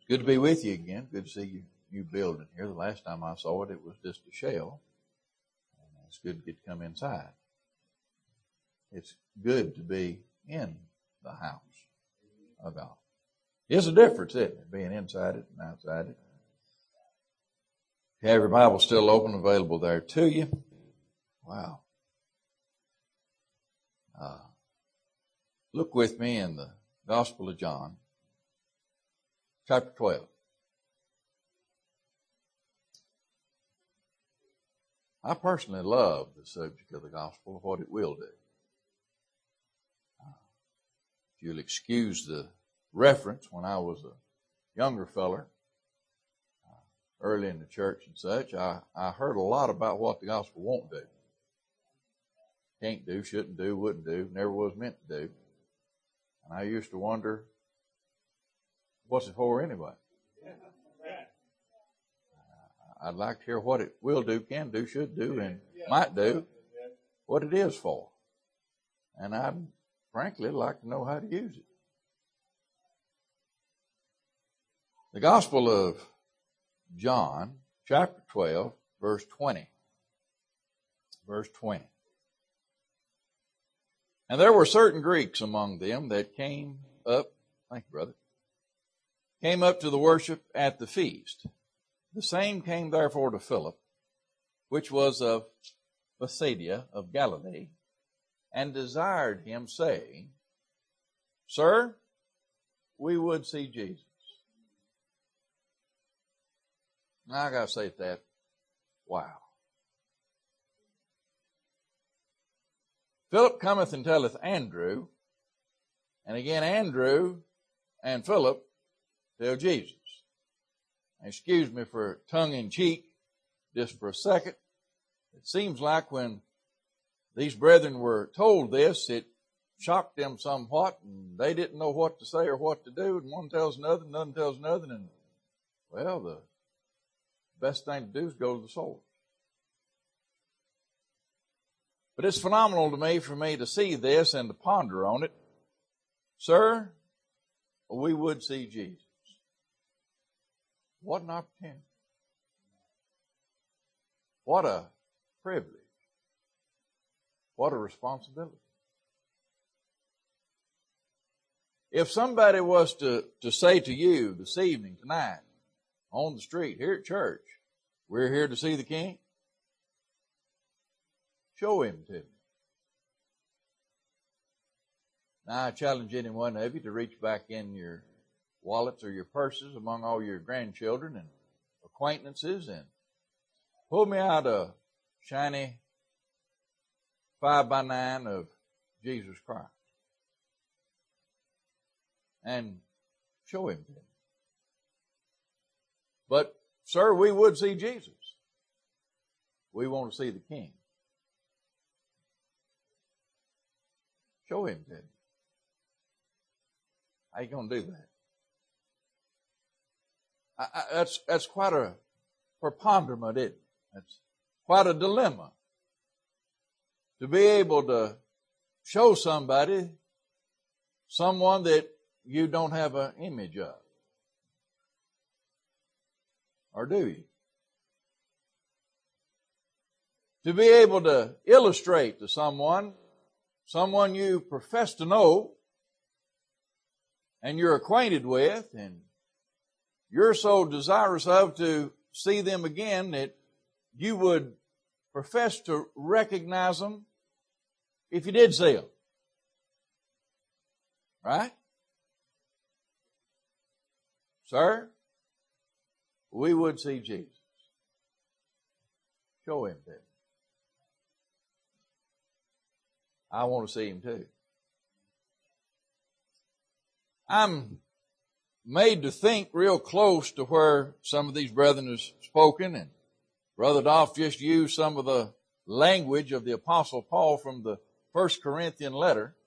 Good to be with you again. Good to see you new building here. The last time I saw it, it was just a shell. It's good to get to come inside. It's good to be in the house of God. There's a difference, isn't it? Being inside it and outside it. If you have your Bible still open, available there to you. Wow. Look with me in the Gospel of John, chapter 12. I personally love the subject of the gospel, what it will do. If you'll excuse the reference, when I was a younger feller, early in the church and such, I heard a lot about what the gospel won't do. Can't do, shouldn't do, wouldn't do, never was meant to do. And I used to wonder, what's it for anyway? I'd like to hear what it will do, can do, should do, and might do, what it is for. And I'd frankly like to know how to use it. The Gospel of John, chapter 12, verse 20. Verse 20. And there were certain Greeks among them that came up, thank you, brother, came up to the worship at the feast. The same came therefore to Philip, which was of Bethsaida of Galilee, and desired him, saying, Sir, we would see Jesus. Now I gotta say that, wow. Philip cometh and telleth Andrew, and again Andrew and Philip tell Jesus. Excuse me for tongue-in-cheek just for a second. It seems like when these brethren were told this, it shocked them somewhat, and they didn't know what to say or what to do, and one tells another, and another tells another, and, well, the best thing to do is go to the source. But it's phenomenal to me for me to see this and to ponder on it. Sir, we would see Jesus. What an opportunity. What a privilege. What a responsibility. If somebody was to say to you this evening, tonight, on the street, here at church, we're here to see the King, show him to me. Now I challenge any one of you to reach back in your wallets or your purses among all your grandchildren and acquaintances and pull me out a shiny 5x9 of Jesus Christ and show him to me. But, sir, we would see Jesus. We want to see the King. Show him to me. How you going to do that? That's quite a preponderance, isn't it? That's quite a dilemma. To be able to show somebody someone that you don't have an image of. Or do you? To be able to illustrate to someone you profess to know and you're acquainted with and you're so desirous of to see them again that you would profess to recognize them if you did see them. Right? Sir, we would see Jesus. Show him to me. I want to see him too. I'm made to think real close to where some of these brethren have spoken, and Brother Dolph just used some of the language of the Apostle Paul from the 1 Corinthian letter.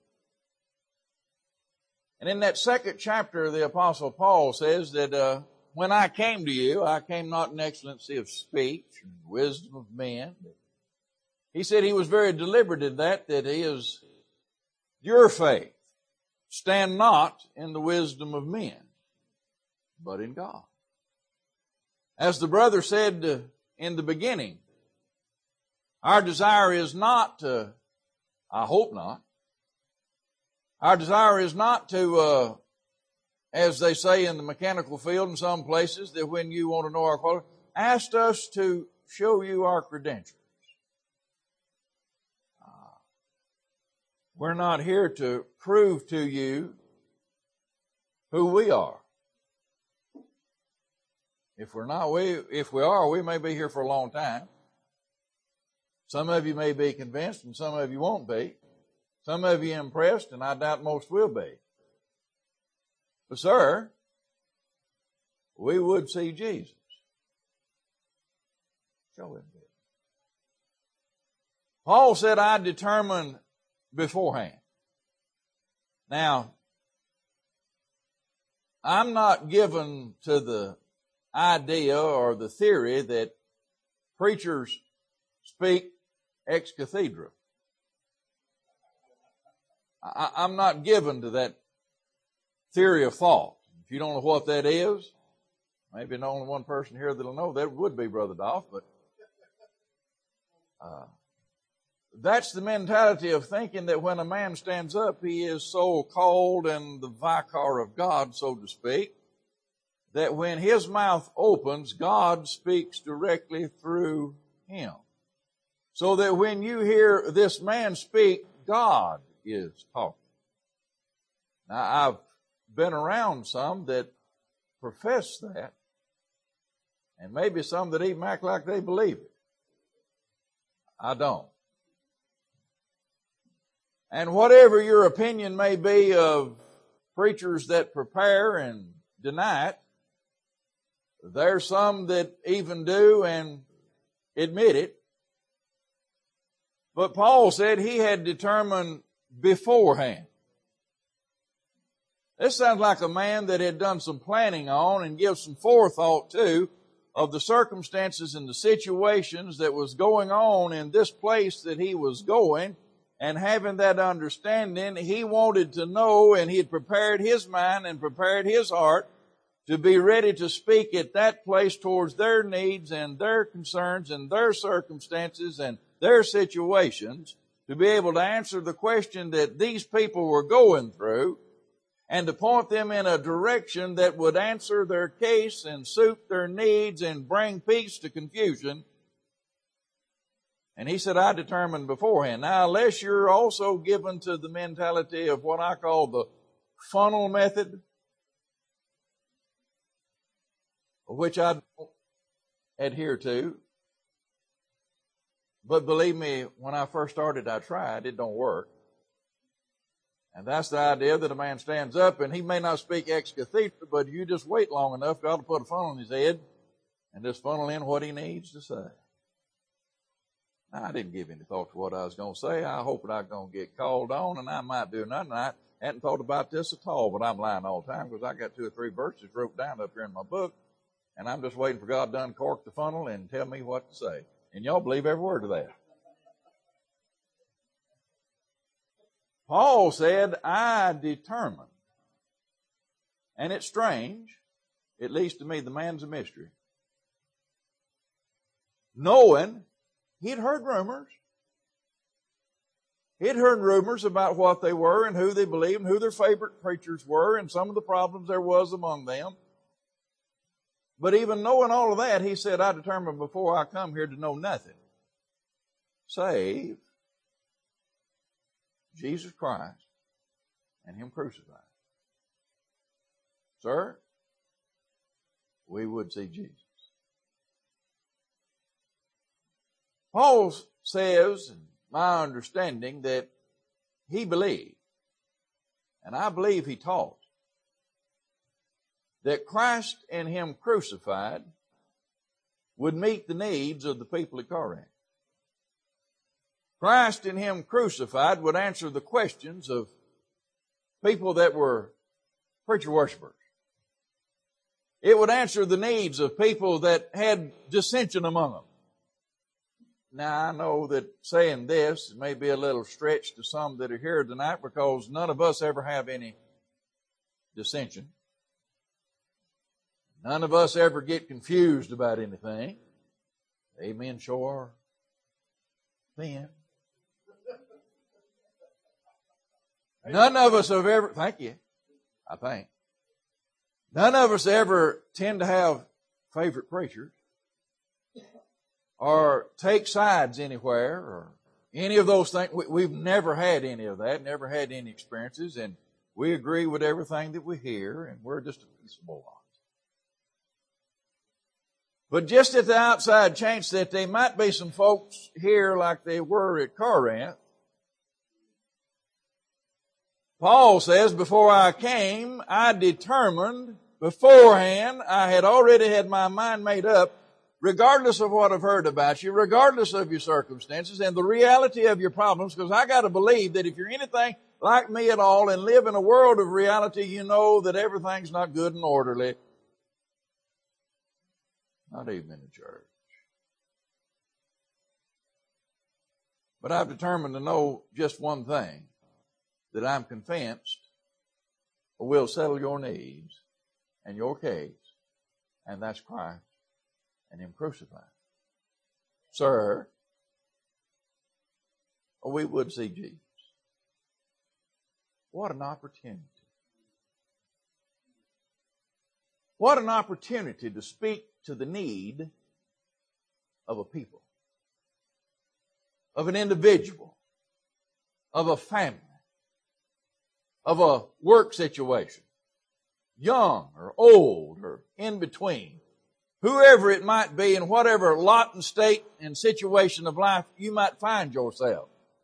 And in that second chapter, the Apostle Paul says that when I came to you, I came not in excellency of speech and wisdom of men. He said he was very deliberate in that is your faith stand not in the wisdom of men, but in God. As the brother said in the beginning, our desire is not to, I hope not, our desire is not to, as they say in the mechanical field in some places, that when you want to know our quality, ask us to show you our credentials. We're not here to prove to you who we are. If we are, we may be here for a long time. Some of you may be convinced and some of you won't be. Some of you impressed, and I doubt most will be. But sir, we would see Jesus. Show him this. Paul said, I determined beforehand. Now, I'm not given to the idea or the theory that preachers speak ex cathedra. I'm not given to that theory of thought. If you don't know what that is, maybe the only one person here that'll know that would be Brother Dolph, but that's the mentality of thinking that when a man stands up, he is so called and the vicar of God, so to speak, that when his mouth opens, God speaks directly through him. So that when you hear this man speak, God is talking. Now, I've been around some that profess that, and maybe some that even act like they believe it. I don't. And whatever your opinion may be of preachers that prepare and deny it, there's some that even do and admit it. But Paul said he had determined beforehand. This sounds like a man that had done some planning on and gives some forethought to of the circumstances and the situations that was going on in this place that he was going. And having that understanding, he wanted to know, and he had prepared his mind and prepared his heart to be ready to speak at that place towards their needs and their concerns and their circumstances and their situations, to be able to answer the question that these people were going through and to point them in a direction that would answer their case and suit their needs and bring peace to confusion. And he said, I determined beforehand. Now, unless you're also given to the mentality of what I call the funnel method, which I don't adhere to. But believe me, when I first started, I tried. It don't work. And that's the idea that a man stands up and he may not speak ex cathedra, but you just wait long enough, God will put a funnel in his head and just funnel in what he needs to say. Now, I didn't give any thought to what I was going to say. I hope that I'm going to get called on and I might do nothing. I hadn't thought about this at all, but I'm lying all the time because I got 2 or 3 verses wrote down up here in my book. And I'm just waiting for God to uncork the funnel and tell me what to say. And y'all believe every word of that. Paul said, I determined. And it's strange, at least to me, the man's a mystery. Knowing he'd heard rumors. He'd heard rumors about what they were and who they believed and who their favorite preachers were and some of the problems there was among them. But even knowing all of that, he said, I determined before I come here to know nothing save Jesus Christ and Him crucified. Sir, we would see Jesus. Paul says, in my understanding, that he believed, and I believe he taught, that Christ and Him crucified would meet the needs of the people at Corinth. Christ and Him crucified would answer the questions of people that were preacher worshipers. It would answer the needs of people that had dissension among them. Now, I know that saying this may be a little stretch to some that are here tonight because none of us ever have any dissension. None of us ever get confused about anything. Amen, sure. Then. None of us have ever, thank you, I think. None of us ever tend to have favorite preachers or take sides anywhere or any of those things. We've never had any of that, never had any experiences, and we agree with everything that we hear, and we're just a peaceable lot. But just at the outside chance that there might be some folks here like they were at Corinth, Paul says, before I came, I determined beforehand, I had already had my mind made up, regardless of what I've heard about you, regardless of your circumstances and the reality of your problems, because I got to believe that if you're anything like me at all and live in a world of reality, you know that everything's not good and orderly. Not even in the church. But I've determined to know just one thing, that I'm convinced will settle your needs and your case, and that's Christ and Him crucified. Sir, we would see Jesus. What an opportunity. What an opportunity to speak to the need of a people, of an individual, of a family, of a work situation, young or old or in between, whoever it might be in whatever lot and state and situation of life you might find yourself.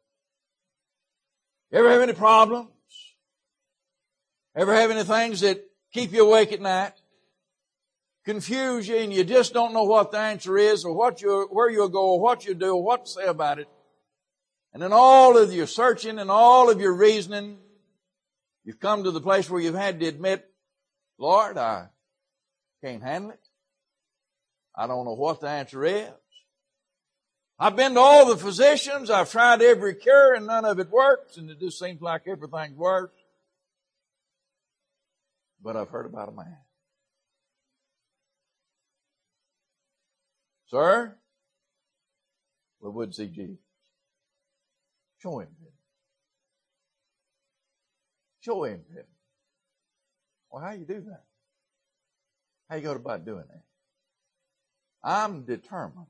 Ever have any problems? Ever have any things that keep you awake at night? Confuse you and you just don't know what the answer is or where you'll go or what you'll do or what to say about it. And in all of your searching and all of your reasoning, you've come to the place where you've had to admit, Lord, I can't handle it. I don't know what the answer is. I've been to all the physicians. I've tried every cure and none of it works. And it just seems like everything's worse. But I've heard about a man. Sir, we would see Jesus. Show Him to me. Show Him to me. Well, how you do that? How you go about doing that? I'm determined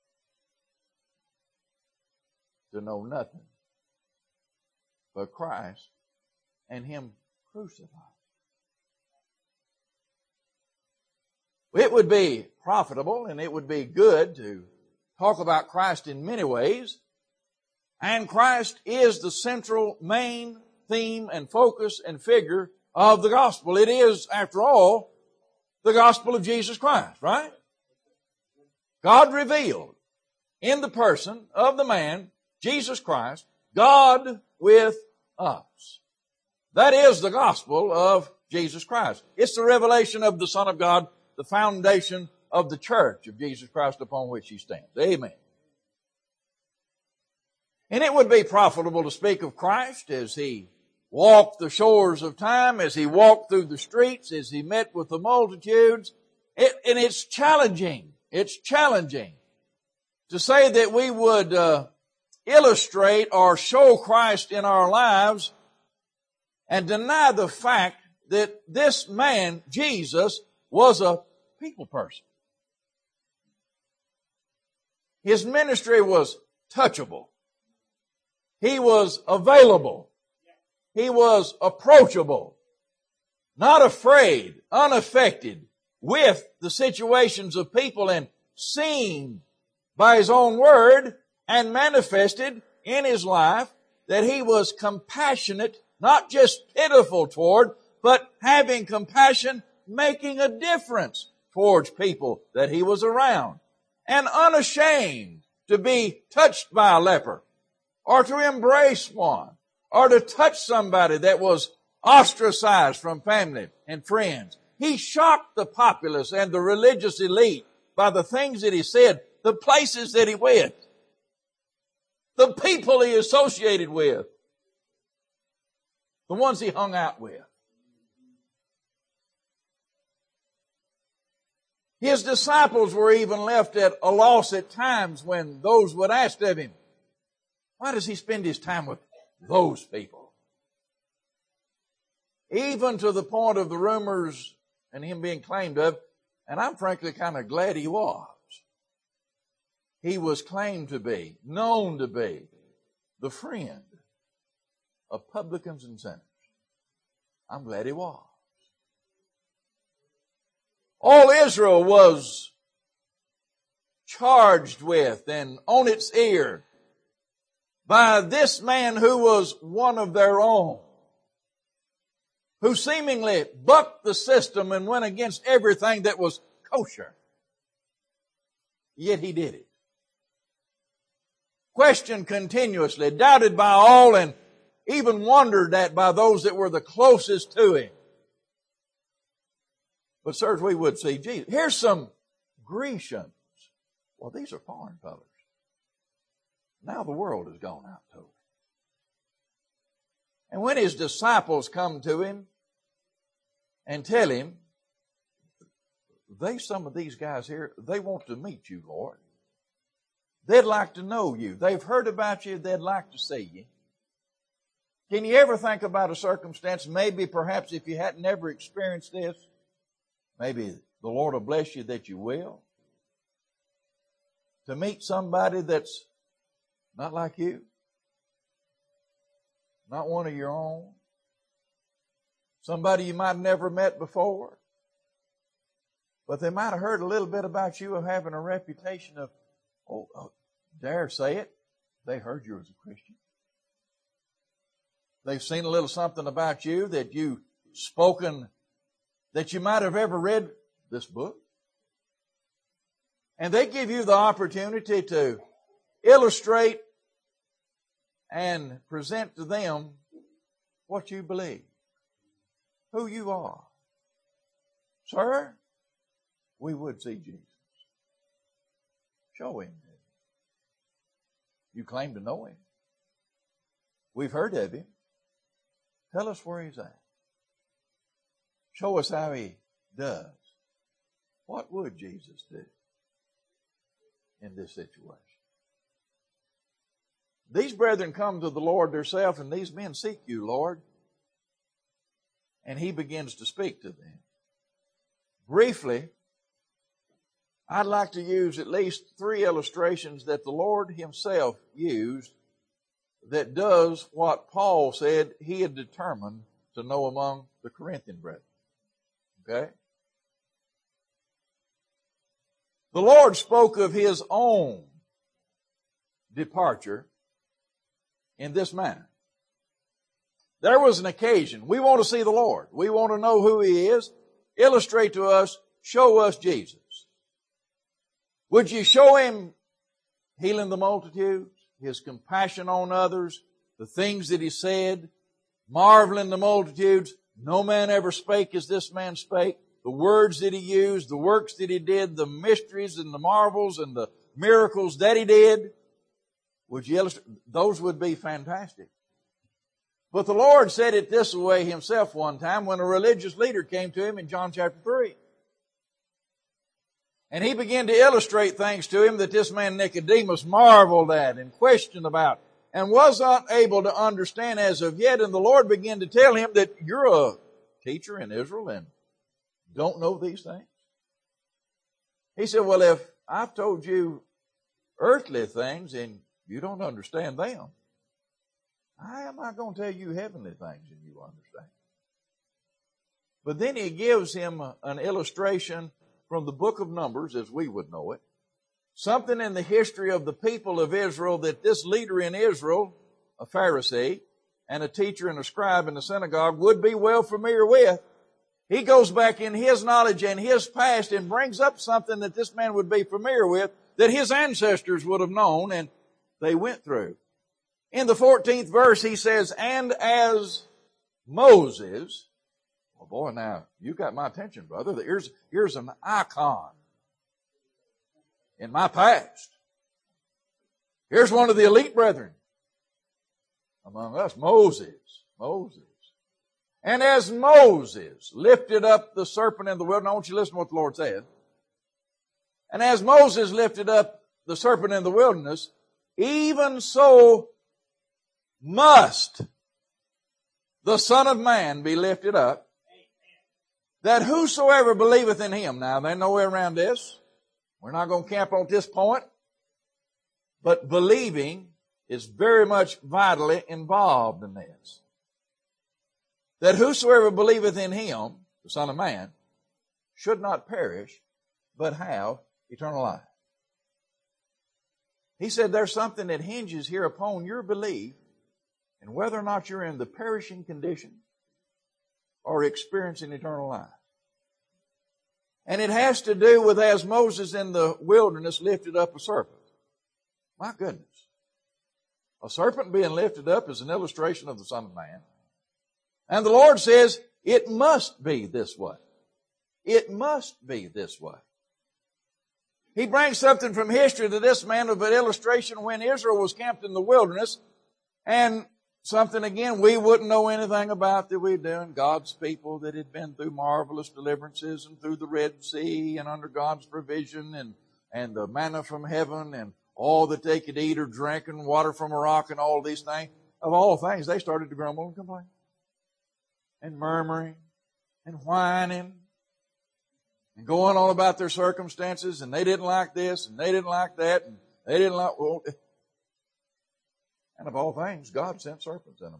to know nothing but Christ and Him crucified. It would be profitable and it would be good to talk about Christ in many ways. And Christ is the central main theme and focus and figure of the gospel. It is, after all, the gospel of Jesus Christ, right? God revealed in the person of the man, Jesus Christ, God with us. That is the gospel of Jesus Christ. It's the revelation of the Son of God, the foundation of the church of Jesus Christ upon which He stands. Amen. And it would be profitable to speak of Christ as He walked the shores of time, as He walked through the streets, as He met with the multitudes. And it's challenging. It's challenging to say that we would illustrate or show Christ in our lives and deny the fact that this man, Jesus, was a people person. His ministry was touchable. He was available. He was approachable. Not afraid, unaffected with the situations of people, and seen by His own word and manifested in His life that He was compassionate, not just pitiful toward, but having compassion, making a difference towards people that He was around, and unashamed to be touched by a leper, or to embrace one, or to touch somebody that was ostracized from family and friends. He shocked the populace and the religious elite by the things that He said, the places that He went, the people He associated with, the ones He hung out with. His disciples were even left at a loss at times when those would ask of him, why does he spend his time with those people? Even to the point of the rumors and him being claimed of, and I'm frankly kind of glad he was. He was claimed to be, known to be, the friend of publicans and sinners. I'm glad he was. All Israel was charged with and on its ear by this man who was one of their own, who seemingly bucked the system and went against everything that was kosher. Yet he did it. Questioned continuously, doubted by all, and even wondered at by those that were the closest to him. But sirs, we would see Jesus. Here's some Grecians. Well, these are foreign fellows. Now the world has gone out to him. And when his disciples come to him and tell him, some of these guys here, they want to meet you, Lord. They'd like to know you. They've heard about you. They'd like to see you. Can you ever think about a circumstance, maybe perhaps if you hadn't ever experienced this, maybe the Lord will bless you that you will, to meet somebody that's not like you, not one of your own, somebody you might have never met before, but they might have heard a little bit about you of having a reputation of, dare say it, they heard you as a Christian. They've seen a little something about you that you've spoken, that you might have ever read this book. And they give you the opportunity to illustrate and present to them what you believe, who you are. Sir, we would see Jesus. Show him. You claim to know him. We've heard of him. Tell us where he's at. Show us how he does. What would Jesus do in this situation? These brethren come to the Lord themselves, and these men seek you, Lord. And he begins to speak to them. Briefly, I'd like to use at least 3 illustrations that the Lord himself used that does what Paul said he had determined to know among the Corinthian brethren. Okay? The Lord spoke of his own departure in this manner. There was an occasion. We want to see the Lord. We want to know who he is. Illustrate to us, show us Jesus. Would you show him healing the multitudes, his compassion on others, the things that he said, marveling the multitudes? No man ever spake as this man spake. The words that he used, the works that he did, the mysteries and the marvels and the miracles that he did. Would you illustrate? Those would be fantastic. But the Lord said it this way himself one time when a religious leader came to him in John chapter 3. And he began to illustrate things to him that this man Nicodemus marveled at and questioned about and was not able to understand as of yet. And the Lord began to tell him that you're a teacher in Israel and don't know these things. He said, well, if I've told you earthly things and you don't understand them, how am I going to tell you heavenly things and you understand? But then he gives him an illustration from the book of Numbers, as we would know it. Something in the history of the people of Israel that this leader in Israel, a Pharisee, and a teacher and a scribe in the synagogue would be well familiar with. He goes back in his knowledge and his past and brings up something that this man would be familiar with, that his ancestors would have known and they went through. In the 14th verse, he says, and as Moses, well, boy, now, you got my attention, brother. Here's an icon in my past. Here's one of the elite brethren among us, Moses. And as Moses lifted up the serpent in the wilderness, I want you to listen to what the Lord said. And as Moses lifted up the serpent in the wilderness, even so must the Son of Man be lifted up, that whosoever believeth in him. Now, there's no way around this. We're not going to camp on this point. But believing is very much vitally involved in this. That whosoever believeth in him, the Son of Man, should not perish, but have eternal life. He said there's something that hinges here upon your belief and whether or not you're in the perishing condition or experiencing eternal life. And it has to do with as Moses in the wilderness lifted up a serpent. My goodness. A serpent being lifted up is an illustration of the Son of Man. And the Lord says, it must be this way. It must be this way. He brings something from history to this man of an illustration when Israel was camped in the wilderness, and something again we wouldn't know anything about that we do, and God's people that had been through marvelous deliverances and through the Red Sea and under God's provision and the manna from heaven and all that they could eat or drink and water from a rock and all these things. Of all things, they started to grumble and complain and murmuring and whining and going on about their circumstances, and they didn't like this and they didn't like that and they didn't like... Well, and of all things, God sent serpents in them.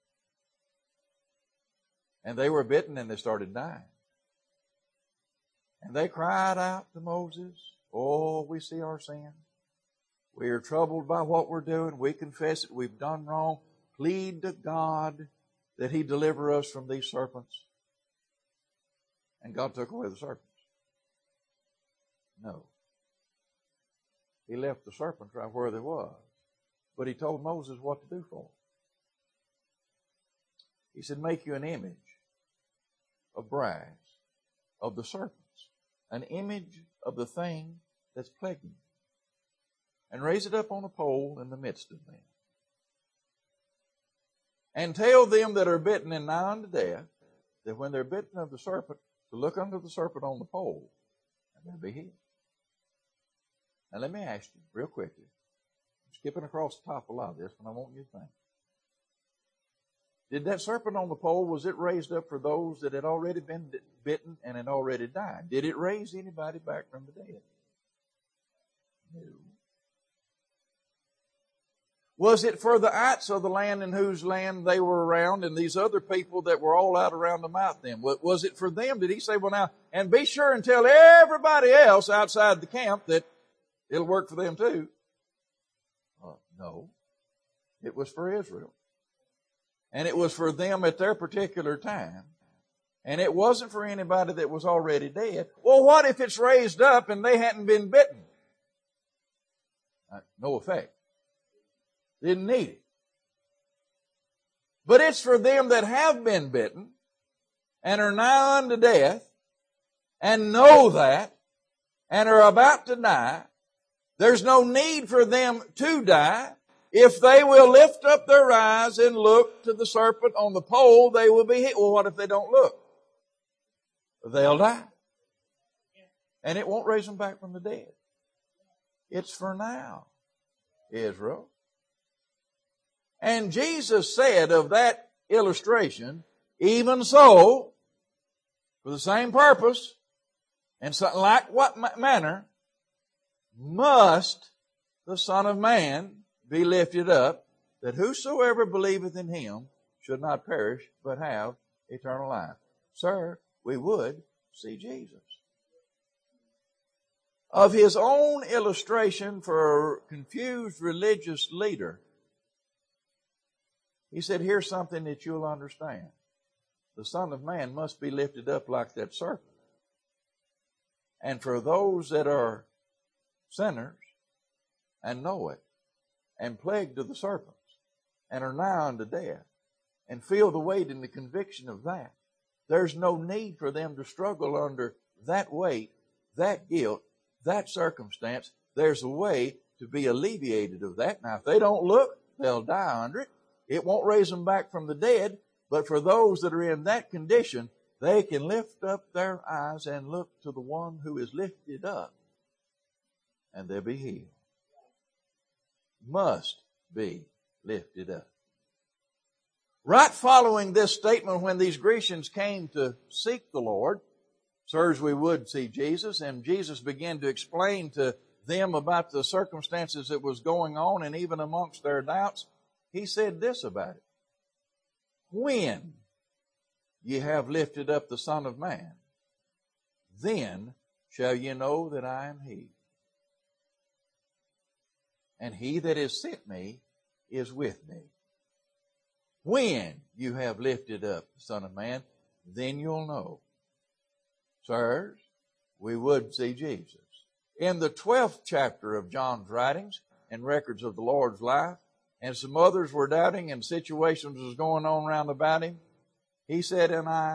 And they were bitten and they started dying. And they cried out to Moses, oh, we see our sin. We are troubled by what we're doing. We confess it. We've done wrong. Plead to God that He deliver us from these serpents. And God took away the serpents. No. He left the serpents right where they was. But He told Moses what to do for them. He said, make you an image of brass, of the serpents, an image of the thing that's plaguing you, and raise it up on a pole in the midst of them. And tell them that are bitten and nigh unto death, that when they're bitten of the serpent, to look unto the serpent on the pole, and they'll be healed. Now let me ask you, real quickly, I'm skipping across the top of a lot of this, but I want you to think. Did that serpent on the pole, was it raised up for those that had already been bitten and had already died? Did it raise anybody back from the dead? No. Was it for the ites of the land in whose land they were around and these other people that were all out around about them? Was it for them? Did He say, well now, and be sure and tell everybody else outside the camp that it'll work for them too? No. It was for Israel. And it was for them at their particular time. And it wasn't for anybody that was already dead. Well, what if it's raised up and they hadn't been bitten? No effect. Didn't need it. But it's for them that have been bitten and are nigh unto death and know that and are about to die. There's no need for them to die. If they will lift up their eyes and look to the serpent on the pole, they will be hit. Well, what if they don't look? They'll die. And it won't raise them back from the dead. It's for now, Israel. And Jesus said of that illustration, even so, for the same purpose, and something like what manner, must the Son of Man be lifted up, that whosoever believeth in Him should not perish, but have eternal life. Sir, we would see Jesus. Of His own illustration for a confused religious leader, He said, here's something that you'll understand. The Son of Man must be lifted up like that serpent. And for those that are sinners and know it, and plagued of the serpents, and are nigh unto death, and feel the weight and the conviction of that, there's no need for them to struggle under that weight, that guilt, that circumstance. There's a way to be alleviated of that. Now, if they don't look, they'll die under it. It won't raise them back from the dead, but for those that are in that condition, they can lift up their eyes and look to the one who is lifted up and they'll be healed. Must be lifted up. Right following this statement, when these Grecians came to seek the Lord, sirs, we would see Jesus, and Jesus began to explain to them about the circumstances that was going on, and even amongst their doubts, he said this about it. When ye have lifted up the Son of Man, then shall ye know that I am he. And he that has sent me is with me. When you have lifted up the Son of Man, then you'll know. Sirs, we would see Jesus. In the 12th chapter of John's writings and records of the Lord's life, and some others were doubting and situations was going on round about him, he said,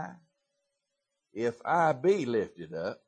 if I be lifted up,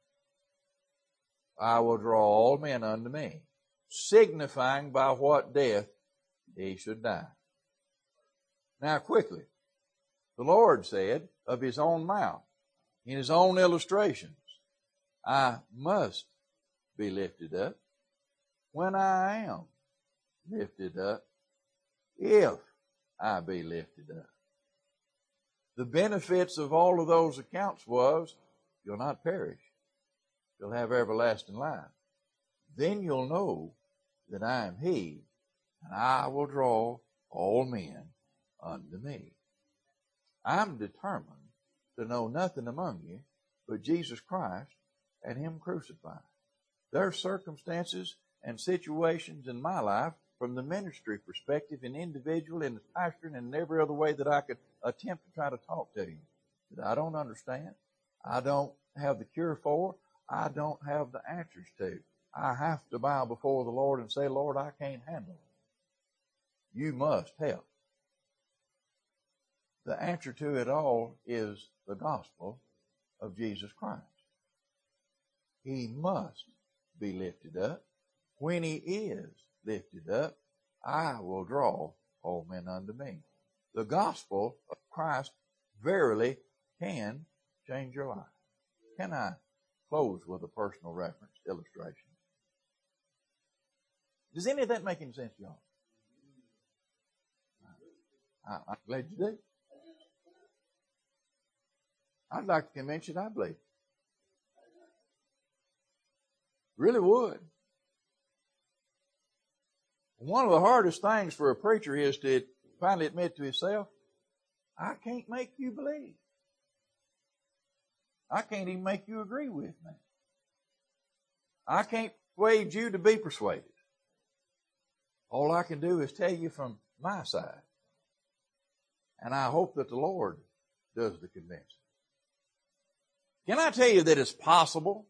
I will draw all men unto me, signifying by what death he should die. Now quickly, the Lord said of his own mouth, in his own illustrations, I must be lifted up when I am lifted up, if I be lifted up. The benefits of all of those accounts was, you'll not perish. You'll have everlasting life. Then you'll know that I am he, and I will draw all men unto me. I'm determined to know nothing among you but Jesus Christ and him crucified. There are circumstances and situations in my life from the ministry perspective and individual and pastoring and every other way that I could attempt to try to talk to you that I don't understand, I don't have the cure for, I don't have the answers to. I have to bow before the Lord and say, Lord, I can't handle it. You must help. The answer to it all is the gospel of Jesus Christ. He must be lifted up. When he is lifted up, I will draw all men unto me. The gospel of Christ verily can change your life. Can I close with a personal reference illustration? Does any of that make any sense to y'all? I'm glad you do. I'd like to convince you that I believe. Really would. One of the hardest things for a preacher is to finally admit to himself, I can't make you believe. I can't even make you agree with me. I can't persuade you to be persuaded. All I can do is tell you from my side. And I hope that the Lord does the convincing. Can I tell you that it's possible?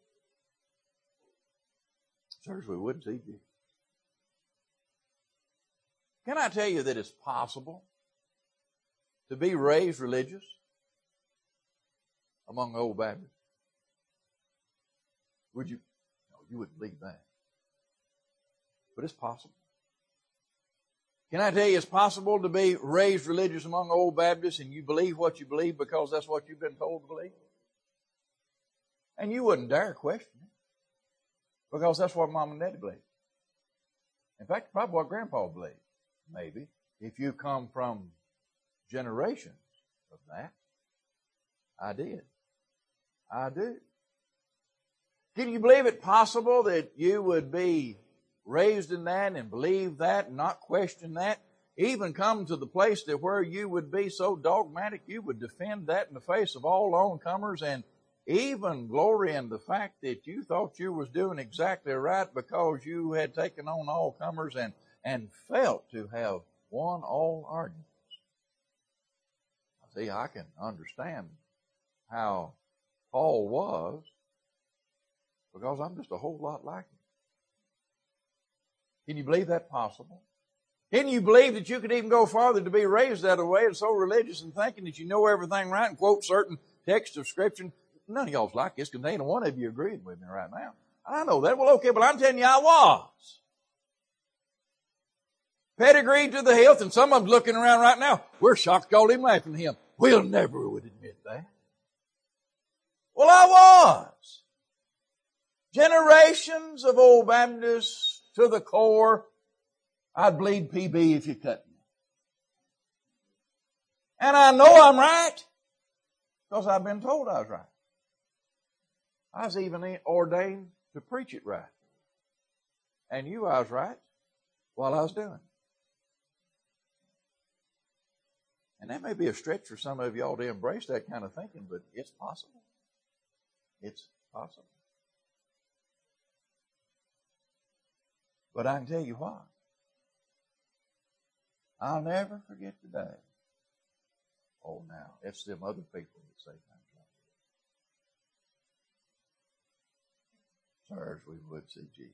Sirs, we wouldn't see you. Can I tell you that it's possible to be raised religious among old Baptists? Would you? No, you wouldn't believe that. But it's possible. Can I tell you it's possible to be raised religious among old Baptists and you believe what you believe because that's what you've been told to believe? And you wouldn't dare question it because that's what Mom and Daddy believed. In fact, probably what Grandpa believed. Maybe, if you come from generations of that. I did. I do. Can you believe it possible that you would be raised in that and believe that and not question that? Even come to the place that where you would be so dogmatic you would defend that in the face of all oncomers and even glory in the fact that you thought you was doing exactly right because you had taken on all comers and felt to have won all arguments. See, I can understand how Paul was because I'm just a whole lot like him. Can you believe that possible? Can you believe that you could even go farther to be raised that way and so religious and thinking that you know everything right and quote certain texts of Scripture? None of y'all's like this because ain't one of you agreeing with me right now. I know that. Well, okay, but I'm telling you I was. Pedigreed to the hilt, and some of them looking around right now. We're shocked y'all even laughing at him. We'll never would admit that. Well, I was. Generations of old Baptists to the core. I'd bleed PB if you cut me. And I know I'm right because I've been told I was right. I was even ordained to preach it right. And I was right while I was doing it. And that may be a stretch for some of y'all to embrace that kind of thinking, but it's possible. It's possible. But I can tell you what. I'll never forget the day. Oh, now, it's them other people that say things like that. Sirs, we would see Jesus.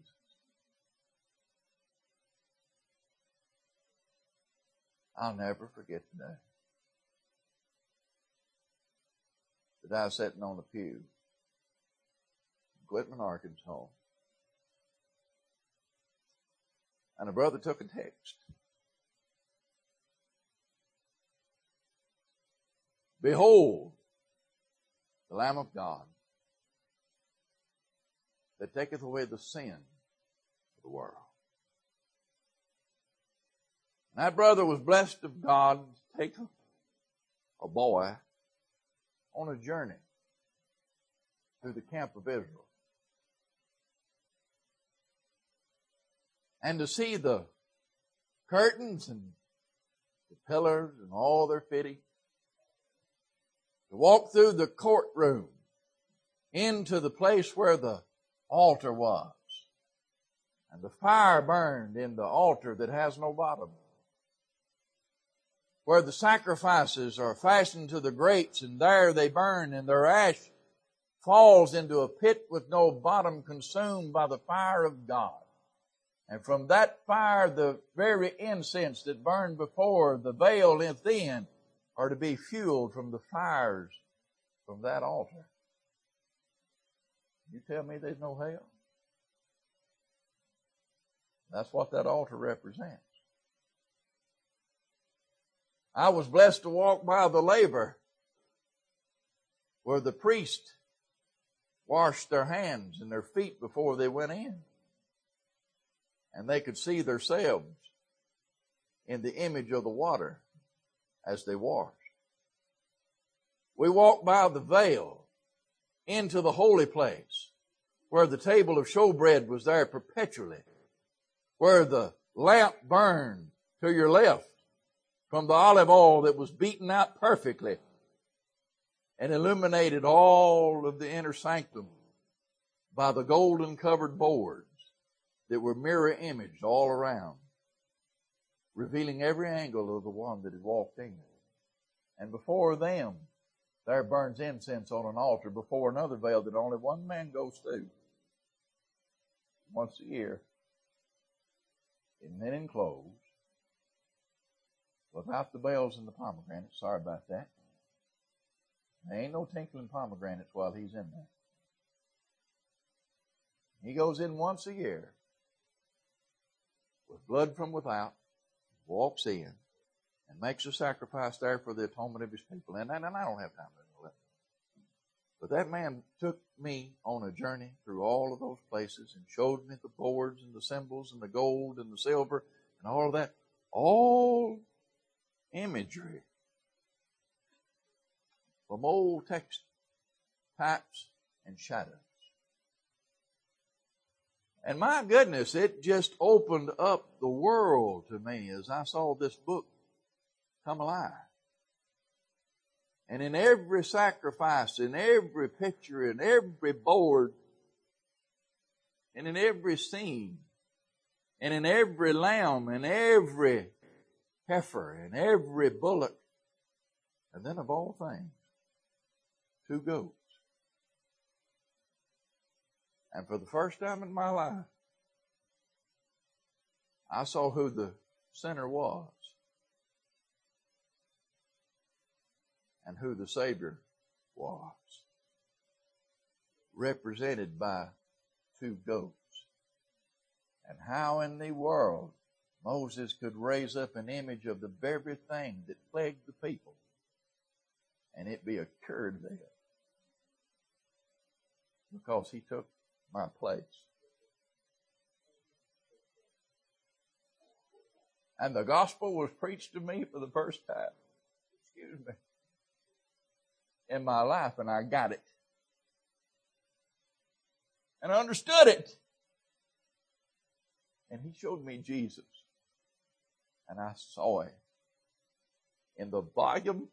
I'll never forget the day that I was sitting on the pew in Whitman, Arkansas. And a brother took a text. Behold, the Lamb of God that taketh away the sin of the world. And that brother was blessed of God to take a boy on a journey through the camp of Israel. And to see the curtains and the pillars and all their fitting. To walk through the courtroom into the place where the altar was. And the fire burned in the altar that has no bottom. Where the sacrifices are fastened to the grates, and there they burn, and their ash falls into a pit with no bottom, consumed by the fire of God. And from that fire, the very incense that burned before the veil within are to be fueled from the fires from that altar. You tell me there's no hell? That's what that altar represents. I was blessed to walk by the laver where the priest washed their hands and their feet before they went in. And they could see themselves in the image of the water as they washed. We walked by the veil into the holy place where the table of showbread was there perpetually, where the lamp burned to your left from the olive oil that was beaten out perfectly and illuminated all of the inner sanctum by the golden covered boards that were mirror imaged all around, revealing every angle of the one that had walked in. And before them, there burns incense on an altar before another veil that only one man goes through once a year in linen clothes, without the bells and the pomegranates. Sorry about that. There ain't no tinkling pomegranates while he's in there. He goes in once a year with blood from without, walks in, and makes a sacrifice there for the atonement of his people. And I don't have time to know that. But that man took me on a journey through all of those places and showed me the boards and the symbols and the gold and the silver and all of that. All imagery from old text types and shadows. And my goodness, it just opened up the world to me as I saw this book come alive. And in every sacrifice, in every picture, in every board, and in every scene, and in every lamb, and every heifer, and every bullock, and then of all things, 2 goats. And for the first time in my life, I saw who the sinner was and who the Savior was, represented by 2 goats. And how in the world Moses could raise up an image of the very thing that plagued the people, and it be a cured there. Because he took my place. And the gospel was preached to me for the first time, in my life, and I got it. And I understood it. And he showed me Jesus. And I saw him. In the volume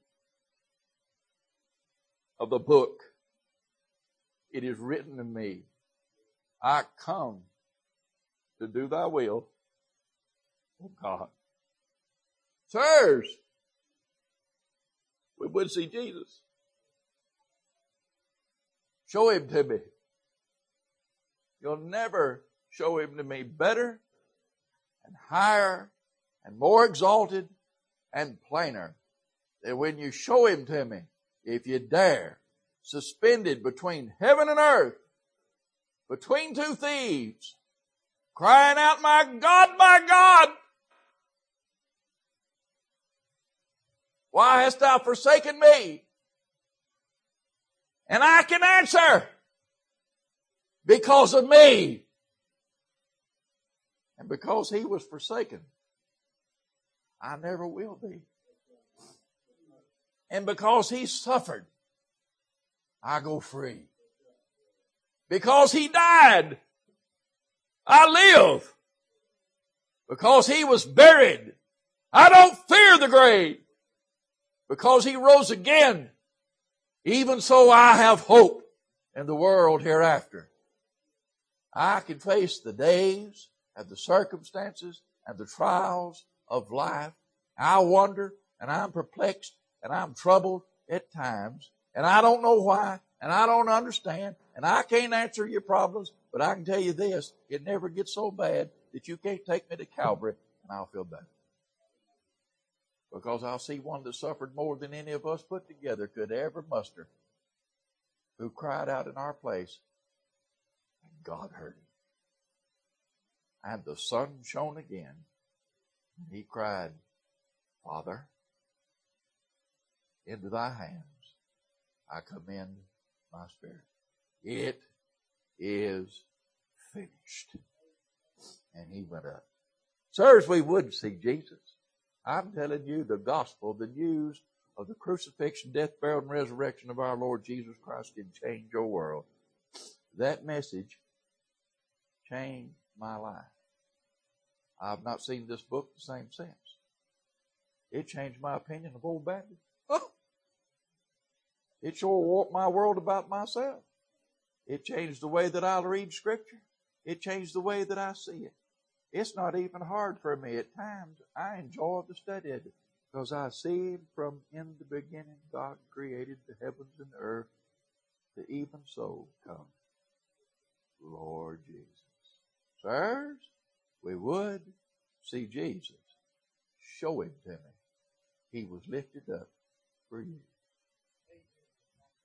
of the book, it is written to me, I come to do thy will, O God. Sirs, we would see Jesus. Show him to me. You'll never show him to me better and higher and more exalted and plainer than when you show him to me, if you dare, suspended between heaven and earth, between two thieves, crying out, my God, why hast thou forsaken me? And I can answer, because of me. And because he was forsaken, I never will be. And because he suffered, I go free. Because he died, I live. Because he was buried, I don't fear the grave. Because he rose again, even so I have hope in the world hereafter. I can face the days and the circumstances and the trials of life. I wonder and I'm perplexed and I'm troubled at times, and I don't know why, and I don't understand, and I can't answer your problems, but I can tell you this, it never gets so bad that you can't take me to Calvary and I'll feel better. Because I'll see one that suffered more than any of us put together could ever muster, who cried out in our place, and God heard him. And the sun shone again, and he cried, Father, into thy hands I commend my spirit. It is finished. And he went up. Sirs, we would see Jesus. I'm telling you, the gospel, the news of the crucifixion, death, burial, and resurrection of our Lord Jesus Christ can change your world. That message changed my life. I've not seen this book the same since. It changed my opinion of Old Baptist. It sure warped my world about myself. It changed the way that I read Scripture. It changed the way that I see it. It's not even hard for me. At times, I enjoy the study of it because I see from in the beginning God created the heavens and the earth to even so come Lord Jesus. Sirs, we would see Jesus. Show him to me. He was lifted up for you.